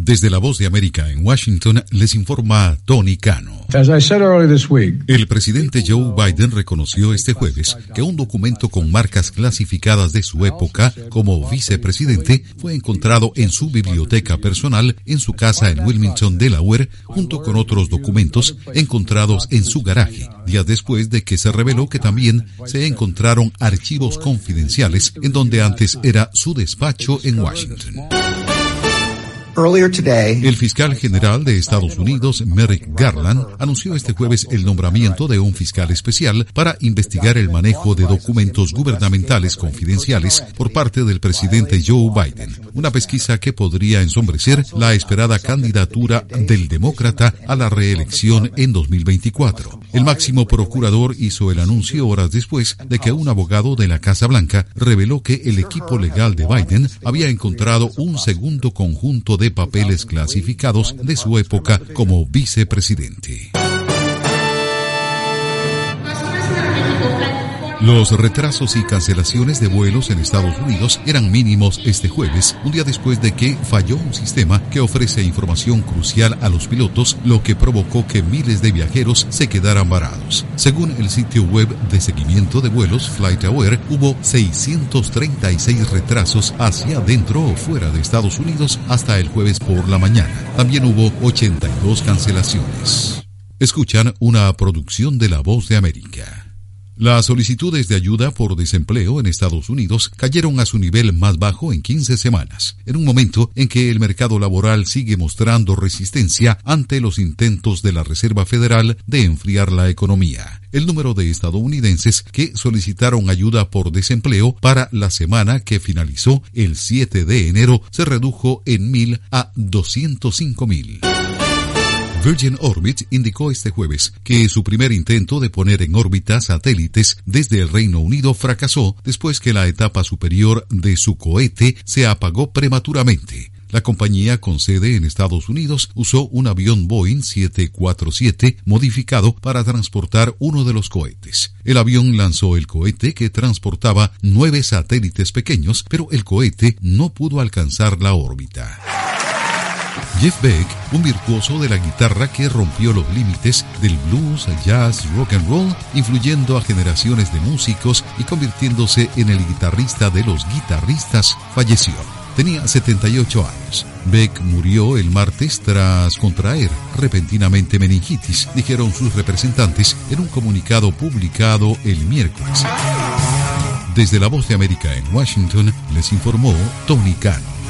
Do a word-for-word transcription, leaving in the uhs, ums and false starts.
Desde La Voz de América en Washington, les informa Tony Cano. As I said earlier this week, el presidente Joe Biden reconoció este jueves que un documento con marcas clasificadas de su época como vicepresidente fue encontrado en su biblioteca personal en su casa en Wilmington, Delaware, junto con otros documentos encontrados en su garaje, días después de que se reveló que también se encontraron archivos confidenciales en donde antes era su despacho en Washington. Earlier today, el fiscal general de Estados Unidos, Merrick Garland, anunció este jueves el nombramiento de un fiscal especial para investigar el manejo de documentos gubernamentales confidenciales por parte del presidente Joe Biden, una pesquisa que podría ensombrecer la esperada candidatura del demócrata a la reelección en dos mil veinticuatro. El máximo procurador hizo el anuncio horas después de que un abogado de la Casa Blanca reveló que el equipo legal de Biden había encontrado un segundo conjunto de de papeles clasificados de su época como vicepresidente. Los retrasos y cancelaciones de vuelos en Estados Unidos eran mínimos este jueves, un día después de que falló un sistema que ofrece información crucial a los pilotos, lo que provocó que miles de viajeros se quedaran varados. Según el sitio web de seguimiento de vuelos FlightAware, hubo seiscientos treinta y seis retrasos hacia dentro o fuera de Estados Unidos hasta el jueves por la mañana. También hubo ochenta y dos cancelaciones. Escuchan una producción de La Voz de América. Las solicitudes de ayuda por desempleo en Estados Unidos cayeron a su nivel más bajo en quince semanas, en un momento en que el mercado laboral sigue mostrando resistencia ante los intentos de la Reserva Federal de enfriar la economía. El número de estadounidenses que solicitaron ayuda por desempleo para la semana que finalizó el siete de enero se redujo en mil a doscientos cinco mil. Virgin Orbit indicó este jueves que su primer intento de poner en órbita satélites desde el Reino Unido fracasó después que la etapa superior de su cohete se apagó prematuramente. La compañía con sede en Estados Unidos usó un avión Boeing siete cuatro siete modificado para transportar uno de los cohetes. El avión lanzó el cohete que transportaba nueve satélites pequeños, pero el cohete no pudo alcanzar la órbita. Jeff Beck, un virtuoso de la guitarra que rompió los límites del blues, jazz, rock and roll, influyendo a generaciones de músicos y convirtiéndose en el guitarrista de los guitarristas, falleció. Tenía setenta y ocho años. Beck murió el martes tras contraer repentinamente meningitis, dijeron sus representantes en un comunicado publicado el miércoles. Desde La Voz de América en Washington, les informó Tony Cano.